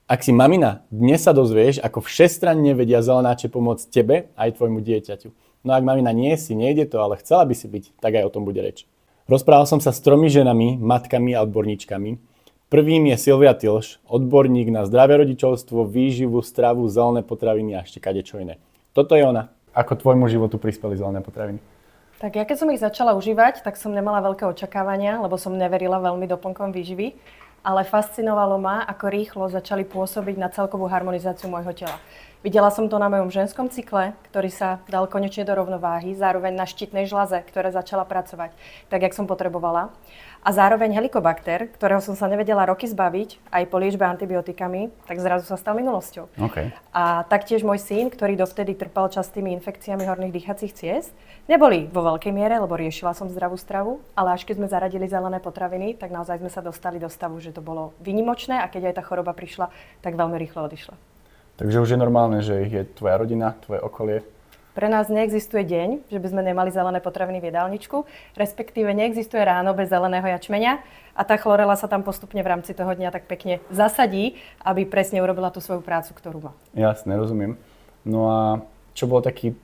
Ak si mamina, dnes sa dozvieš, ako všestranne vedia zelenáče pomôcť tebe aj tvojmu dieťaťu. No ak mamina nie si, nejde to, ale chcela by si byť, tak aj o tom bude reč. Rozprával som sa s 3 ženami, matkami a odborníčkami. Prvým je Silvia Tilš, odborník na zdravé rodičovstvo, výživu, stravu, zelené potraviny a ešte kadečo iné. Toto je ona. Ako tvojmu životu prispeli zelené potraviny? Tak ja keď som ich začala užívať, tak som nemala veľké očakávania, lebo som neverila veľmi doplnkom výživy. Ale fascinovalo ma, ako rýchlo začali pôsobiť na celkovú harmonizáciu môjho tela. Videla som to na mojom ženskom cykle, ktorý sa dal konečne do rovnováhy, zároveň na štítnej žľaze, ktorá začala pracovať tak, jak som potrebovala. A zároveň helikobakter, ktorého som sa nevedela roky zbaviť, aj po liečbe antibiotikami, tak zrazu sa stal minulosťou. Okay. A taktiež môj syn, ktorý dovtedy trpel častými infekciami horných dýchacích ciest, neboli vo veľkej miere, lebo riešila som zdravú stravu, ale až keď sme zaradili zelené potraviny, tak naozaj sme sa dostali do stavu, že to bolo výnimočné a keď aj tá choroba prišla, tak veľmi rýchlo odišla. Takže už je normálne, že je tvoja rodina, tvoje okolie? Pre nás neexistuje deň, že by sme nemali zelené potraviny v jedálničku, respektíve neexistuje ráno bez zeleného jačmeňa a tá chlorela sa tam postupne v rámci toho dňa tak pekne zasadí, aby presne urobila tú svoju prácu, ktorú má. Jasne, rozumiem. No a čo bol taký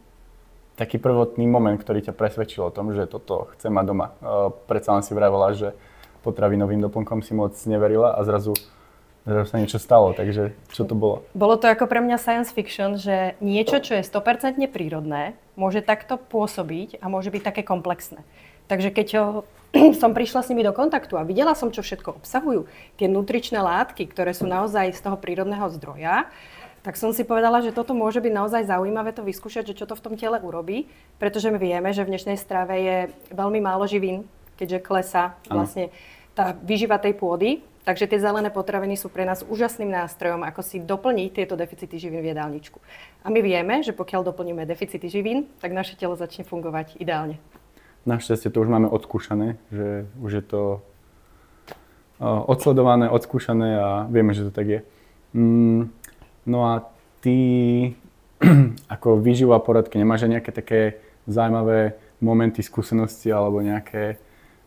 prvotný moment, ktorý ťa presvedčil o tom, že toto chcem mať doma? Predsa len si vravela, že potravinovým doplnkom si moc neverila a zrazu sa niečo stalo, takže čo to bolo? Bolo to ako pre mňa science fiction, že niečo, čo je 100% prírodné, môže takto pôsobiť a môže byť také komplexné. Takže keď som prišla s nimi do kontaktu a videla som, čo všetko obsahujú, tie nutričné látky, ktoré sú naozaj z toho prírodného zdroja, tak som si povedala, že toto môže byť naozaj zaujímavé to vyskúšať, že čo to v tom tele urobí, pretože my vieme, že v dnešnej strave je veľmi málo živín, keďže klesá vlastne tá výživa tej pôdy. Takže tie zelené potraviny sú pre nás úžasným nástrojom, ako si doplniť tieto deficity živín v jedálničku. A my vieme, že pokiaľ doplníme deficity živín, tak naše telo začne fungovať ideálne. Našťastie to už máme odskúšané, že už je to odsledované, odskúšané a vieme, že to tak je. No a ty ako výživová poradky nemáš aj nejaké také zaujímavé momenty, skúsenosti alebo nejaké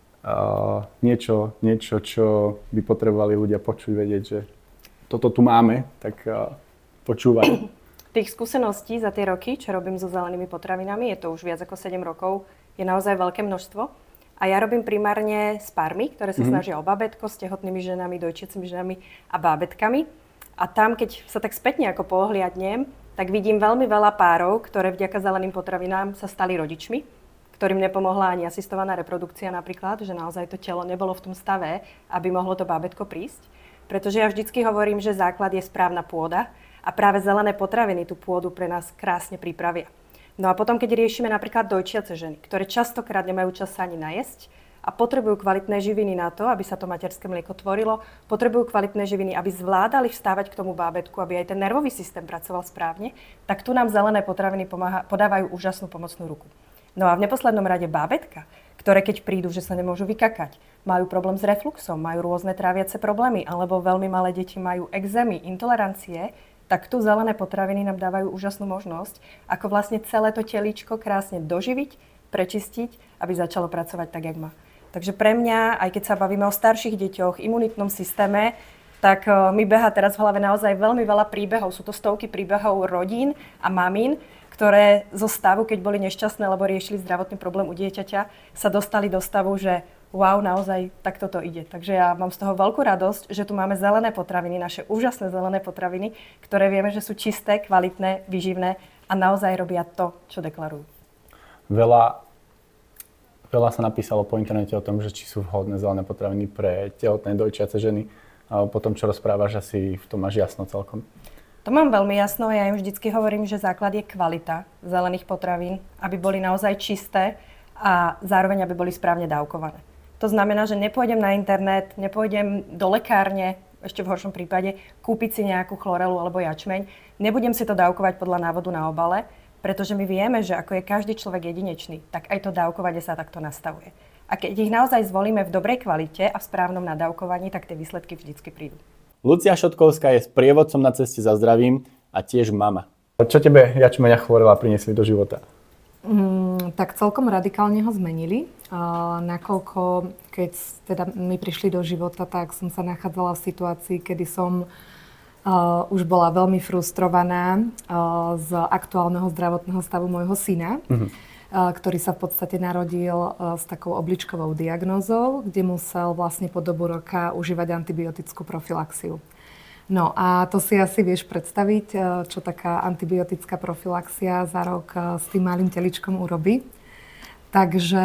niečo, čo by potrebovali ľudia počuť, vedieť, že toto tu máme, tak počúvaj. Tých skúseností za tie roky, čo robím so zelenými potravinami, je to už viac ako 7 rokov, je naozaj veľké množstvo. A ja robím primárne s pármi, ktoré sa snažia o bábätko, s tehotnými ženami, dojčiacimi ženami a bábätkami. A tam, keď sa tak spätne ako pohliadnem, tak vidím veľmi veľa párov, ktoré vďaka zeleným potravinám sa stali rodičmi, ktorým nepomohla ani asistovaná reprodukcia napríklad, že naozaj to telo nebolo v tom stave, aby mohlo to bábätko prísť. Pretože ja vždycky hovorím, že základ je správna pôda a práve zelené potraviny tú pôdu pre nás krásne pripravia. No a potom, keď riešime napríklad dojčiace ženy, ktoré častokrát nemajú čas sa ani najesť a potrebujú kvalitné živiny na to, aby sa to materské mlieko tvorilo, potrebujú kvalitné živiny, aby zvládali vstávať k tomu bábätku, aby aj ten nervový systém pracoval správne, tak tu nám zelené potraviny podávajú úžasnú pomocnú ruku. No a v neposlednom rade bábätka, ktoré keď prídu, že sa nemôžu vykakať, majú problém s refluxom, majú rôzne tráviace problémy, alebo veľmi malé deti majú ekzémy, intolerancie, tak tu zelené potraviny nám dávajú úžasnú možnosť, ako vlastne celé to telíčko krásne doživiť, prečistiť, aby začalo pracovať tak, jak má. Takže pre mňa, aj keď sa bavíme o starších deťoch, imunitnom systéme, tak mi beha teraz v hlave naozaj veľmi veľa príbehov. Sú to stovky príbehov rodín a mamín, ktoré zo stavu, keď boli nešťastné, lebo riešili zdravotný problém u dieťaťa, sa dostali do stavu, že wow, naozaj takto to ide. Takže ja mám z toho veľkú radosť, že tu máme zelené potraviny, naše úžasné zelené potraviny, ktoré vieme, že sú čisté, kvalitné, výživné a naozaj robia to, čo deklarujú. Veľa sa napísalo po internete o tom, že či sú vhodné zelené potraviny pre tehotné dojčiace ženy. A potom, čo rozprávaš, asi v tom máš jasno celkom. To mám veľmi jasno, ja im vždycky hovorím, že základ je kvalita zelených potravín, aby boli naozaj čisté a zároveň, aby boli správne dávkované. To znamená, že nepôjdem na internet, nepôjdem do lekárne, ešte v horšom prípade, kúpiť si nejakú chlorelu alebo jačmeň, nebudem si to dávkovať podľa návodu na obale, pretože my vieme, že ako je každý človek jedinečný, tak aj to dávkovanie sa takto nastavuje. A keď ich naozaj zvolíme v dobrej kvalite a v správnom nadávkovaní, tak tie výsledky vždycky prídu. Lucia Šotkovská je sprievodcom na ceste za zdravím a tiež mama. Čo tebe jačmeň a chlorela priniesli do života? Tak celkom radikálne ho zmenili. Nakoľko, keď teda mi prišli do života, tak som sa nachádzala v situácii, kedy som už bola veľmi frustrovaná z aktuálneho zdravotného stavu môjho syna, ktorý sa v podstate narodil s takou obličkovou diagnózou, kde musel vlastne po dobu roka užívať antibiotickú profilaxiu. No a to si asi vieš predstaviť, čo taká antibiotická profilaxia za rok s tým malým teličkom urobí. Takže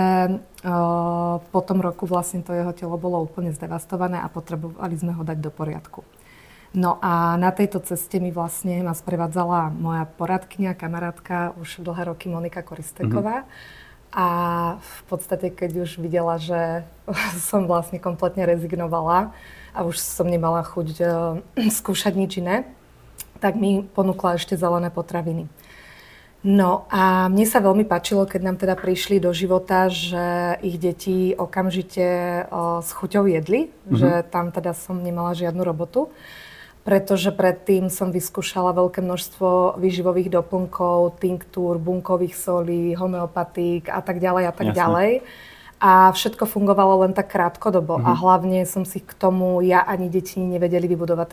po tom roku vlastne to jeho telo bolo úplne zdevastované a potrebovali sme ho dať do poriadku. No a na tejto ceste ma sprevádzala moja poradkyňa, kamarátka už dlhé roky Monika Koristeková. A v podstate, keď už videla, že som vlastne kompletne rezignovala a už som nemala chuť skúšať nič iné, tak mi ponúkla ešte zelené potraviny. No a mne sa veľmi páčilo, keď nám teda prišli do života, že ich deti okamžite s chuťou jedli, že tam teda som nemala žiadnu robotu. Pretože predtým som vyskúšala veľké množstvo výživových doplnkov, tinktúr, bunkových solí, homeopatík a tak ďalej a tak ďalej. A všetko fungovalo len tak krátkodobo. A hlavne som si k tomu ja ani deti nevedeli vybudovať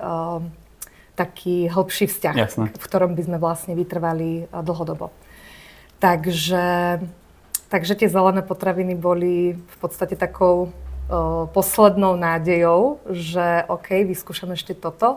taký hlbší vzťah, v ktorom by sme vlastne vytrvali dlhodobo. Takže tie zelené potraviny boli v podstate takou poslednou nádejou, že OK, vyskúšam ešte toto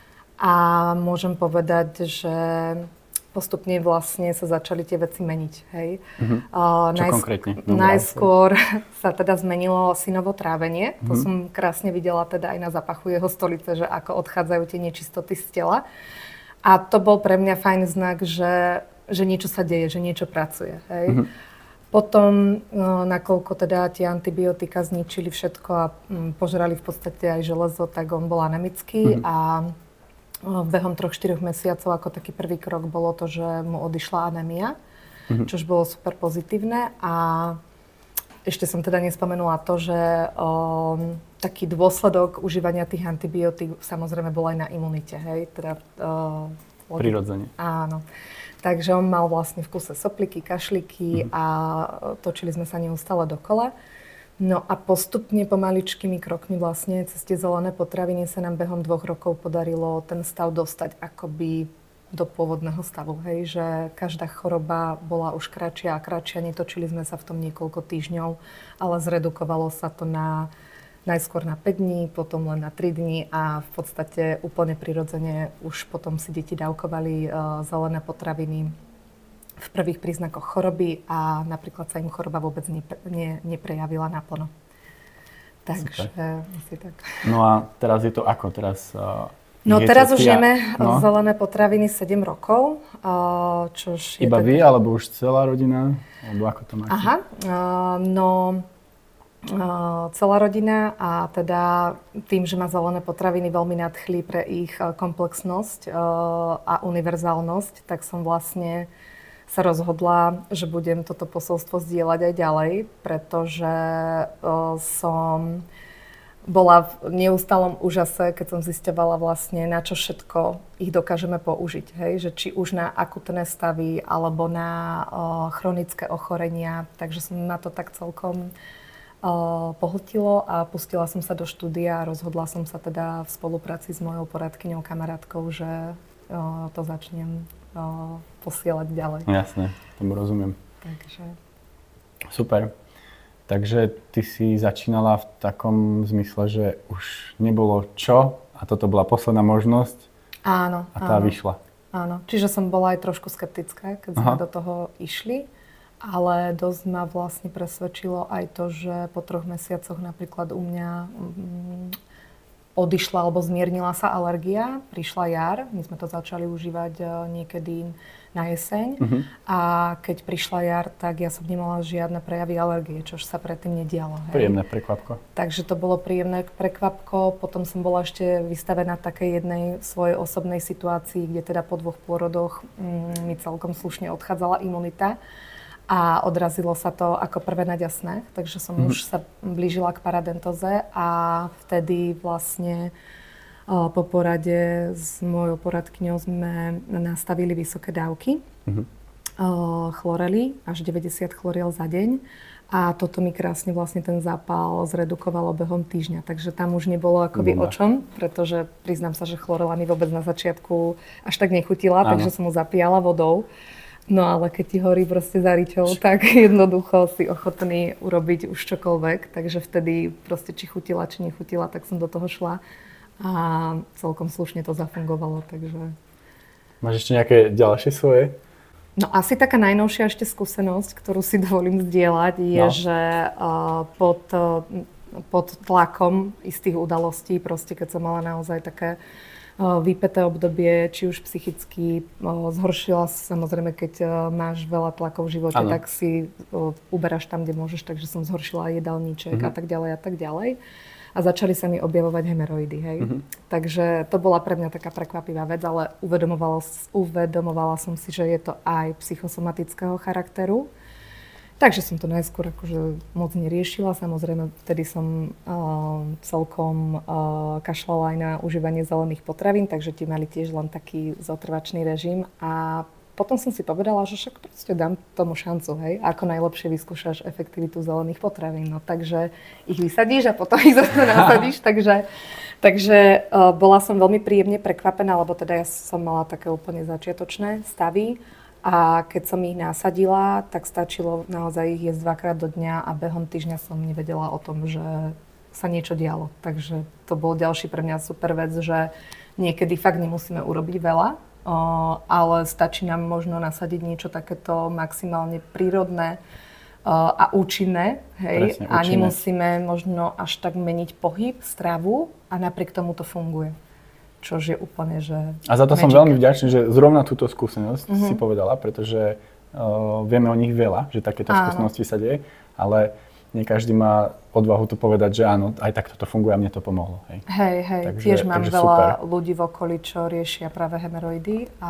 a môžem povedať, že postupne vlastne sa začali tie veci meniť. Hej. Čo konkrétne? Najskôr sa teda zmenilo synovo trávenie. To som krásne videla teda aj na zapachu jeho stolice, že ako odchádzajú tie nečistoty z tela. A to bol pre mňa fajn znak, že niečo sa deje, že niečo pracuje. Hej. Potom, nakoľko teda tie antibiotika zničili všetko a požrali v podstate aj železo, tak on bol anemický a behom 3-4 mesiacov ako taký prvý krok bolo to, že mu odišla anémia, čož bolo super pozitívne. A ešte som teda nespomenula to, že taký dôsledok užívania tých antibiotík samozrejme bol aj na imunite, hej? Teda, prirodzene. Áno. Takže on mal vlastne v kuse sopliky, kašliky a točili sme sa neustále dokola. No a postupne pomaličkými krokmi vlastne cez tie zelené potraviny sa nám behom 2 rokov podarilo ten stav dostať akoby do pôvodného stavu. Hej, že každá choroba bola už kratšia a kratšia, netočili sme sa v tom niekoľko týždňov, ale zredukovalo sa to najskôr na 5 dní, potom len na 3 dní a v podstate úplne prirodzene už potom si deti dávkovali zelené potraviny v prvých príznakoch choroby a napríklad sa im choroba vôbec neprejavila naplno. Takže asi tak. No a teraz je to ako? Teraz už jeme zelené potraviny 7 rokov. Čož iba vy, alebo už celá rodina? Alebo ako to máte? Aha, celá rodina a teda tým, že ma zelené potraviny veľmi nadchli pre ich komplexnosť a univerzálnosť, tak som vlastne sa rozhodla, že budem toto posolstvo zdieľať aj ďalej, pretože som bola v neustálom úžase, keď som zisťovala vlastne, na čo všetko ich dokážeme použiť. Hej? Že či už na akutné stavy, alebo na chronické ochorenia. Takže som na to tak celkom pohltilo a pustila som sa do štúdia a rozhodla som sa teda v spolupráci s mojou poradkyňou, kamarátkou, že to začnem posielať ďalej. Jasné, tomu rozumiem. Takže. Super. Takže ty si začínala v takom zmysle, že už nebolo čo a toto bola posledná možnosť. Áno. A tá vyšla. Áno. Čiže som bola aj trošku skeptická, keď sme do toho išli. Ale dosť ma vlastne presvedčilo aj to, že po 3 mesiacoch napríklad u mňa odišla alebo zmiernila sa alergia. Prišla jar, my sme to začali užívať niekedy na jeseň. A keď prišla jar, tak ja som nemala žiadne prejavy alergie, čož sa predtým nedialo. Hej. Príjemné prekvapko. Takže to bolo príjemné prekvapko. Potom som bola ešte vystavená takej jednej svojej osobnej situácii, kde teda po 2 pôrodoch mi celkom slušne odchádzala imunita. A odrazilo sa to ako prvé na ďasnách, takže som už sa blížila k paradentoze a vtedy vlastne po porade s mojou poradkyňou sme nastavili vysoké dávky chlorely, až 90 chloriel za deň A toto mi krásne vlastne ten zápal zredukovalo behom týždňa. Takže tam už nebolo akoby o čom, pretože priznám sa, že chlorela mi vôbec na začiatku až tak nechutila, takže som mu zapíjala vodou. No ale keď ti horí proste za riťou, tak jednoducho si ochotný urobiť už čokoľvek. Takže vtedy proste či chutila, či nechutila, tak som do toho šla. A celkom slušne to zafungovalo, takže... Máš ešte nejaké ďalšie svoje? No asi taká najnovšia ešte skúsenosť, ktorú si dovolím zdieľať, je, že pod tlakom istých udalostí, proste keď som mala naozaj také vypäté obdobie, či už psychicky, zhoršila sa, samozrejme, keď máš veľa tlakov v živote, tak si uberáš tam, kde môžeš, takže som zhoršila jedálniček a tak ďalej a tak ďalej. A začali sa mi objavovať hemeroidy, hej. Takže to bola pre mňa taká prekvapivá vec, ale uvedomovala som si, že je to aj psychosomatického charakteru. Takže som to najskôr akože moc neriešila. Samozrejme, vtedy som celkom kašľala aj na užívanie zelených potravín, takže tie mali tiež len taký zotrvačný režim. A potom som si povedala, že však proste dám tomu šancu, hej. Ako najlepšie vyskúšaš efektivitu zelených potravín. No takže ich vysadíš a potom ich zase nasadíš. Takže bola som veľmi príjemne prekvapená, lebo teda ja som mala také úplne začiatočné stavy. A keď som ich nasadila, tak stačilo naozaj ich jesť 2-krát do dňa a behom týždňa som nevedela o tom, že sa niečo dialo. Takže to bol ďalší pre mňa super vec, že niekedy fakt nemusíme urobiť veľa, ale stačí nám možno nasadiť niečo takéto maximálne prírodné a účinné, hej? Presne, účinné. A nemusíme možno až tak meniť pohyb, stravu a napriek tomu to funguje. Čož je úplne, že... A za to som veľmi vďačný, že zrovna túto skúsenosť si povedala, pretože vieme o nich veľa, že takéto skúsenosti sa deje, ale nie každý má odvahu to povedať, že áno, aj takto to funguje a mne to pomohlo. Hej, tiež mám veľa ľudí v okolí, čo riešia práve hemeroidy a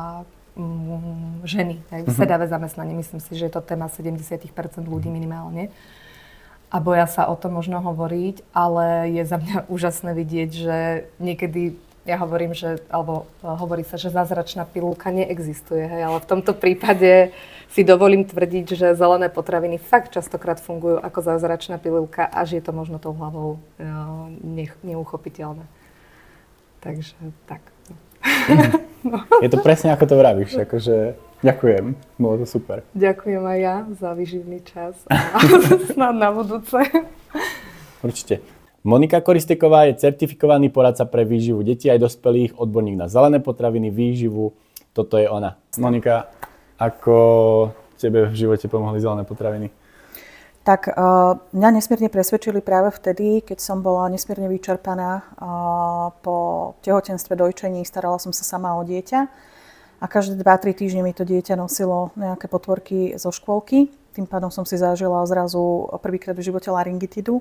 ženy, sedavé zamestnanie. Myslím si, že je to téma 70% ľudí minimálne. A boja sa o tom možno hovoriť, ale je za mňa úžasné vidieť, že niekedy ja hovorím, alebo hovorí sa, že zázračná pilulka neexistuje, hej, ale v tomto prípade si dovolím tvrdiť, že zelené potraviny fakt častokrát fungujú ako zázračná pilulka, až je to možno tou hlavou neuchopiteľné. Takže tak. No. Je to presne ako to vravíš, akože ďakujem, bolo to super. Ďakujem aj ja za výživný čas a snad na budúce. Určite. Monika Koristeková je certifikovaný poradca pre výživu detí aj dospelých, odborník na zelené potraviny, výživu. Toto je ona. Monika, ako tebe v živote pomohli zelené potraviny? Tak mňa nesmierne presvedčili práve vtedy, keď som bola nesmierne vyčerpaná po tehotenstve, dojčení, starala som sa sama o dieťa a každé 2-3 týždne mi to dieťa nosilo nejaké potvorky zo škôlky. Tým pádom som si zažila zrazu prvýkrát v živote laryngitidu.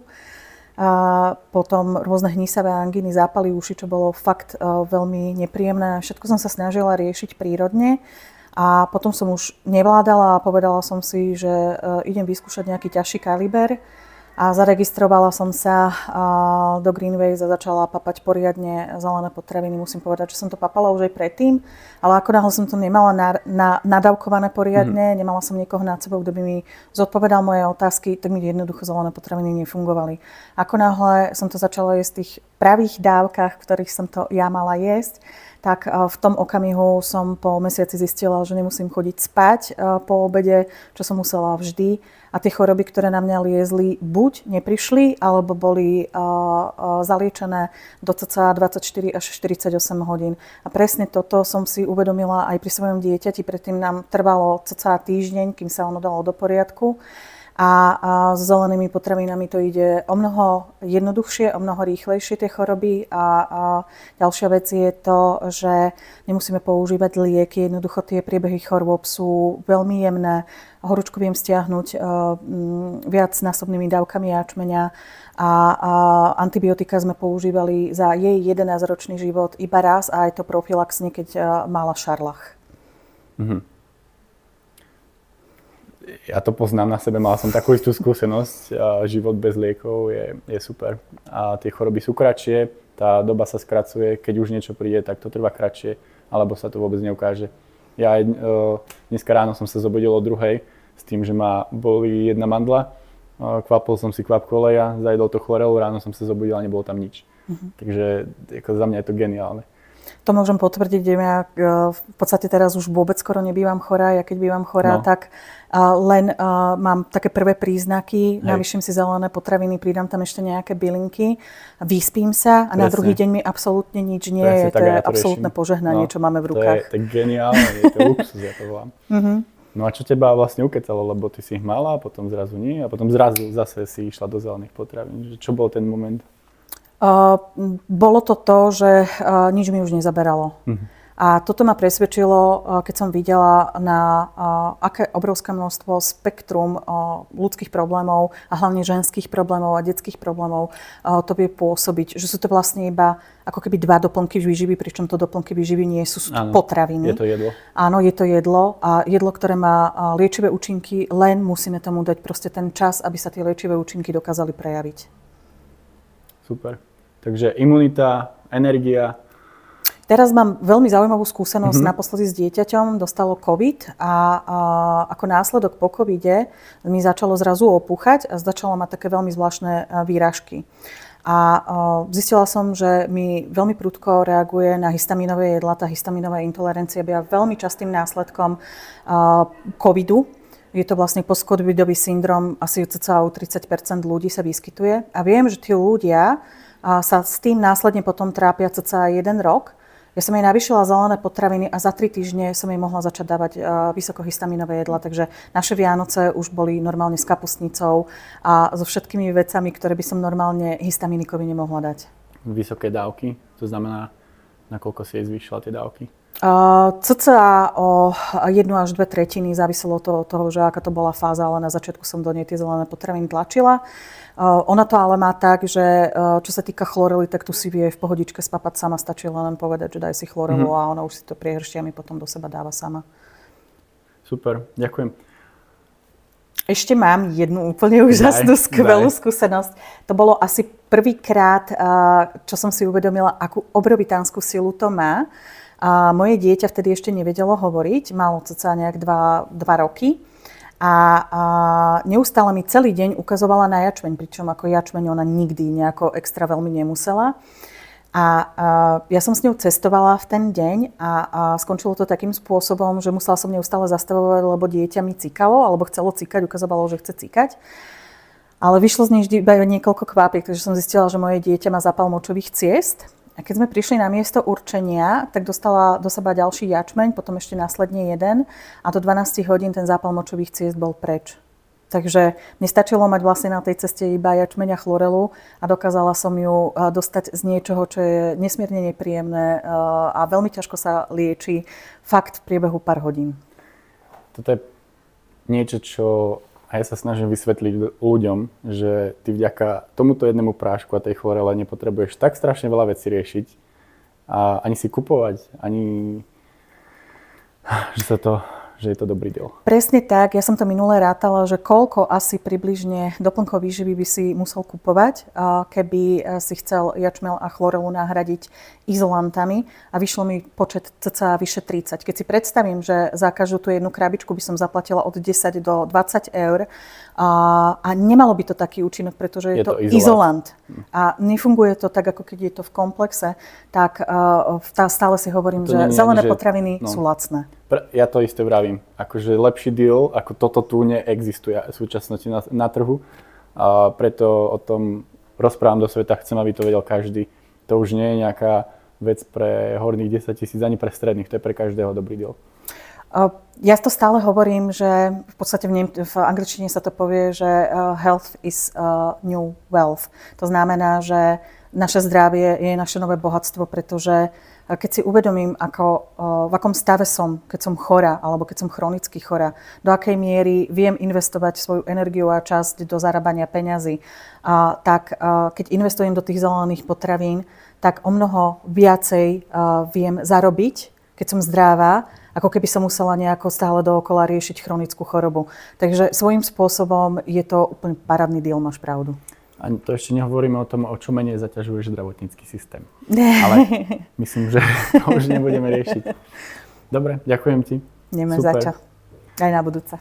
A potom rôzne hnisavé angíny, zápaly uši, čo bolo fakt veľmi nepríjemné. Všetko som sa snažila riešiť prírodne a potom som už nevládala a povedala som si, že idem vyskúšať nejaký ťažší kaliber a zaregistrovala som sa do Greenways a začala papať poriadne zelené potraviny. Musím povedať, že som to papala už aj predtým, ale ako náhle som to nemala nadávkované poriadne, nemala som niekoho nad sebou, kto by mi zodpovedal moje otázky, tak mi jednoducho zelené potraviny nefungovali. Ako náhle som to začala jesť v tých pravých dávkach, v ktorých som to ja mala jesť, tak v tom okamihu som po mesiaci zistila, že nemusím chodiť spať po obede, čo som musela vždy. A tie choroby, ktoré na mňa liezli, buď neprišli, alebo boli zaliečené do cca 24 až 48 hodín. A presne toto som si uvedomila aj pri svojom dieťati. Predtým nám trvalo cca týždeň, kým sa ono dalo do poriadku. A s zelenými potravinami to ide o mnoho jednoduchšie, o mnoho rýchlejšie tie choroby. A ďalšia vec je to, že nemusíme používať lieky. Jednoducho tie priebehy chorôb sú veľmi jemné. Horúčku viem stiahnuť viacnásobnými dávkami jačmeňa a antibiotika sme používali za jej 11-ročný život iba raz a aj to profilaxne, keď mala šarlach. Ja to poznám na sebe, mal som takú istú skúsenosť. Život bez liekov je super. A tie choroby sú kratšie, tá doba sa skracuje, keď už niečo príde, tak to trvá kratšie, alebo sa to vôbec neukáže. Ja aj dneska ráno som sa zobudil o 2:00 s tým, že ma bolí jedna mandla kvapol som si kvapku oleja, zajedol to chlorelu, ráno som sa zobudil a nebolo tam nič. Takže ako za mňa je to geniálne. To môžem potvrdiť, že ja v podstate teraz už vôbec skoro nebývam chorá. Ja keď bývam chorá, tak len mám také prvé príznaky, navýšim si zelené potraviny, pridám tam ešte nejaké bylinky, vyspím sa a na druhý deň mi absolútne nič nie je. To je absolútne požehnanie, čo máme v rukách. To je geniálne, je to luxus, ja to volám. No a čo teba vlastne ukecalo, lebo ty si ich mala, potom zrazu nie a potom zrazu zase si išla do zelených potravín. Čo bol ten moment? Bolo to, že nič mi už nezaberalo. A toto ma presvedčilo, keď som videla, na aké obrovské množstvo spektrum ľudských problémov a hlavne ženských problémov a detských problémov to vie pôsobiť. Že sú to vlastne iba ako keby dva doplnky výživy, pričom to doplnky výživy nie sú, to potraviny. Je to jedlo. Áno, je to jedlo a jedlo, ktoré má liečivé účinky, len musíme tomu dať proste ten čas, aby sa tie liečivé účinky dokázali prejaviť. Super. Takže imunita, energia. Teraz mám veľmi zaujímavú skúsenosť naposledy s dieťaťom. Dostalo COVID a ako následok po covide mi začalo zrazu opúchať a začalo mať také veľmi zvláštne výražky. A zistila som, že mi veľmi prudko reaguje na histaminové jedlá. Tá histaminová intolerancia býva veľmi častým následkom covidu. Je to vlastne postcovidový syndrom, asi cca u 30% ľudí sa vyskytuje. A viem, že tí ľudia sa s tým následne potom trápia cca 1 rok. Ja som jej navýšila zelené potraviny a za 3 týždne som jej mohla začať dávať vysokohistaminové jedlá. Takže naše Vianoce už boli normálne s kapustnicou a so všetkými vecami, ktoré by som normálne histaminikovi nemohla dať. Vysoké dávky, to znamená, nakoľko si jej zvýšila tie dávky? Cca o 1 až 2/3 záviselo to od toho, že aká to bola fáza, ale na začiatku som do nej tie zelené potraviny tlačila. Ona to ale má tak, že čo sa týka chlorely, tak tu si vie v pohodičke spapať sama, stačí len povedať, že daj si chlorelu a ona už si to priehrštiami potom do seba dáva sama. Super, ďakujem. Ešte mám jednu úplne úžasnú, skvelú skúsenosť. To bolo asi prvýkrát, čo som si uvedomila, akú obrovitánsku silu to má. A moje dieťa vtedy ešte nevedelo hovoriť, malo cca nejak 2 roky. A neustále mi celý deň ukazovala na jačmeň, pričom ako jačmeň ona nikdy nejako extra veľmi nemusela. A ja som s ňou cestovala v ten deň a skončilo to takým spôsobom, že musela som neustále zastavovať, lebo dieťa mi cikalo, alebo chcelo cikať, ukazovalo, že chce cikať. Ale vyšlo z nej vždy iba niekoľko kvápiek, takže som zistila, že moje dieťa má zápal močových ciest. A keď sme prišli na miesto určenia, tak dostala do seba ďalší jačmeň, potom ešte následne jeden a do 12 hodín ten zápal močových ciest bol preč. Takže mne stačilo mať vlastne na tej ceste iba jačmeň a chlorelu a dokázala som ju dostať z niečoho, čo je nesmierne nepríjemné a veľmi ťažko sa lieči fakt v priebehu pár hodín. Toto je niečo, čo a ja sa snažím vysvetliť ľuďom, že ty vďaka tomuto jednému prášku a tej chlorele nepotrebuješ tak strašne veľa vecí riešiť a ani si kupovať, ani že je to dobrý deal. Presne tak. Ja som to minule rátala, že koľko asi približne doplnkov výživy by si musel kupovať, keby si chcel jačmeľ a chlorelu nahradiť izolantami a vyšlo mi počet cca vyše 30. Keď si predstavím, že za každú tú jednu krabičku by som zaplatila od 10 do 20 eur a nemalo by to taký účinok, pretože je to izolant. A nefunguje to tak, ako keď je to v komplexe, tak stále si hovorím, že zelené potraviny sú lacné. Ja to isté vravím. Akože lepší deal, ako toto tu neexistuje v súčasnosti na trhu. A preto o tom rozprávam do sveta, chcem, aby to vedel každý. To už nie je nejaká vec pre horných 10 000, ani pre stredných, to je pre každého dobrý deal. Ja to stále hovorím, že v podstate v angličtine sa to povie, že health is new wealth. To znamená, že naše zdravie je naše nové bohatstvo, pretože keď si uvedomím, v akom stave som, keď som chorá, alebo keď som chronicky chorá, do akej miery viem investovať svoju energiu a časť do zarábania peňazí, tak keď investujem do tých zelených potravín, tak o mnoho viacej viem zarobiť, keď som zdravá, ako keby som musela nejako stále dookola riešiť chronickú chorobu. Takže svojím spôsobom je to úplne parádny deal, máš pravdu. A to ešte nehovoríme o tom, o čo menej zaťažuješ zdravotnícky systém. Ale myslím, že to už nebudeme riešiť. Dobre, ďakujem ti. Neme za čo. Aj na budúce.